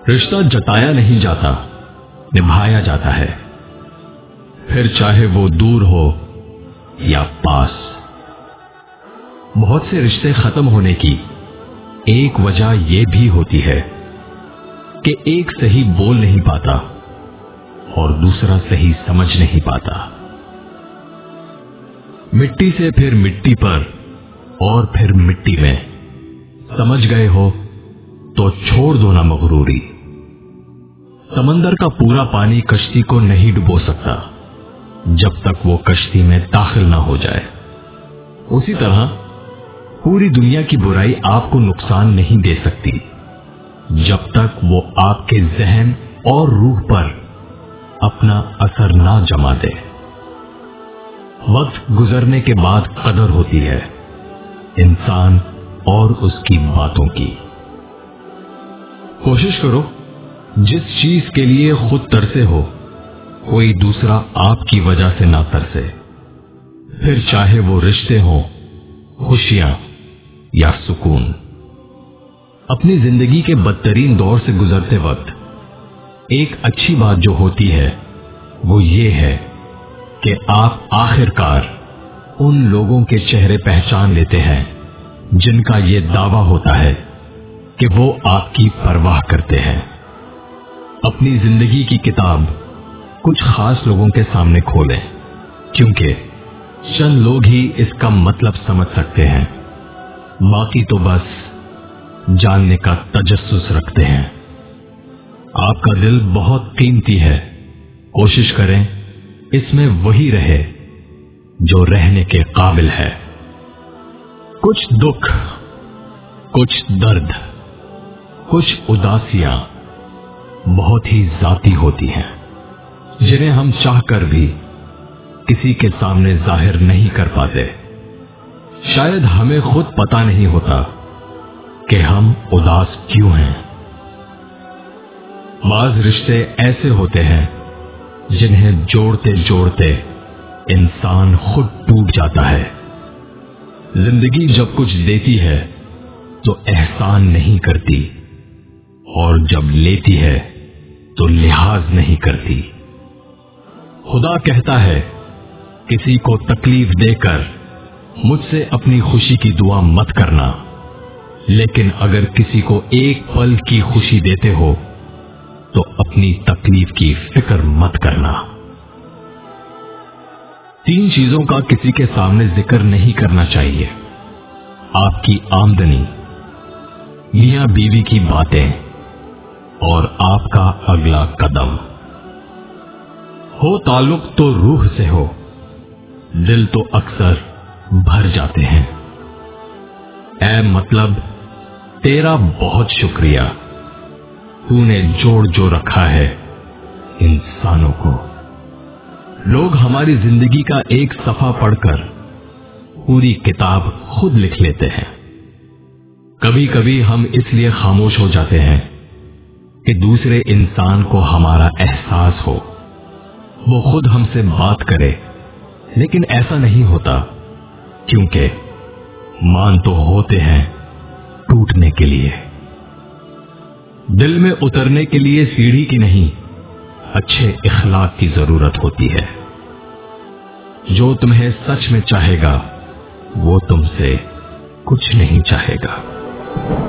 رشتہ جتایا نہیں جاتا، نبھایا جاتا ہے، پھر چاہے وہ دور ہو یا پاس۔ بہت سے رشتے ختم ہونے کی ایک وجہ یہ بھی ہوتی ہے کہ ایک صحیح بول نہیں پاتا اور دوسرا صحیح سمجھ نہیں پاتا۔ مٹی سے پھر مٹی پر اور پھر مٹی میں، سمجھ گئے ہو تو چھوڑ دو نا مغروری۔ سمندر کا پورا پانی کشتی کو نہیں ڈبو سکتا جب تک وہ کشتی میں داخل نہ ہو جائے۔ اسی طرح پوری دنیا کی برائی آپ کو نقصان نہیں دے سکتی جب تک وہ آپ کے ذہن اور روح پر اپنا اثر نہ جما دے۔ وقت گزرنے کے بعد قدر ہوتی ہے انسان اور اس کی باتوں کی۔ کوشش کرو جس چیز کے لیے خود ترسے ہو کوئی دوسرا آپ کی وجہ سے نہ ترسے، پھر چاہے وہ رشتے ہوں، خوشیاں یا سکون۔ اپنی زندگی کے بدترین دور سے گزرتے وقت ایک اچھی بات جو ہوتی ہے وہ یہ ہے کہ آپ آخرکار ان لوگوں کے چہرے پہچان لیتے ہیں جن کا یہ دعویٰ ہوتا ہے کہ وہ آپ کی پرواہ کرتے ہیں۔ اپنی زندگی کی کتاب کچھ خاص لوگوں کے سامنے کھولیں، کیونکہ چند لوگ ہی اس کا مطلب سمجھ سکتے ہیں، باقی تو بس جاننے کا تجسس رکھتے ہیں۔ آپ کا دل بہت قیمتی ہے، کوشش کریں اس میں وہی رہے جو رہنے کے قابل ہے۔ کچھ دکھ، کچھ درد، کچھ اداسیاں بہت ہی ذاتی ہوتی ہیں جنہیں ہم چاہ کر بھی کسی کے سامنے ظاہر نہیں کر پاتے۔ شاید ہمیں خود پتا نہیں ہوتا کہ ہم اداس کیوں ہیں۔ بعض رشتے ایسے ہوتے ہیں جنہیں جوڑتے جوڑتے انسان خود ٹوٹ جاتا ہے۔ زندگی جب کچھ دیتی ہے تو احسان نہیں کرتی، اور جب لیتی ہے تو لحاظ نہیں کرتی۔ خدا کہتا ہے کسی کو تکلیف دے کر مجھ سے اپنی خوشی کی دعا مت کرنا، لیکن اگر کسی کو ایک پل کی خوشی دیتے ہو تو اپنی تکلیف کی فکر مت کرنا۔ 3 چیزوں کا کسی کے سامنے ذکر نہیں کرنا چاہیے: آپ کی آمدنی، میاں بیوی کی باتیں اور آپ کا اگلا قدم۔ ہو تعلق تو روح سے ہو، دل تو اکثر بھر جاتے ہیں۔ اے مطلب تیرا بہت شکریہ، تو نے جوڑ جو رکھا ہے انسانوں کو۔ لوگ ہماری زندگی کا ایک صفحہ پڑھ کر پوری کتاب خود لکھ لیتے ہیں۔ کبھی کبھی ہم اس لیے خاموش ہو جاتے ہیں کہ دوسرے انسان کو ہمارا احساس ہو، وہ خود ہم سے بات کرے، لیکن ایسا نہیں ہوتا، کیونکہ مان تو ہوتے ہیں ٹوٹنے کے لیے۔ دل میں اترنے کے لیے سیڑھی کی نہیں، اچھے اخلاق کی ضرورت ہوتی ہے۔ جو تمہیں سچ میں چاہے گا وہ تم سے کچھ نہیں چاہے گا۔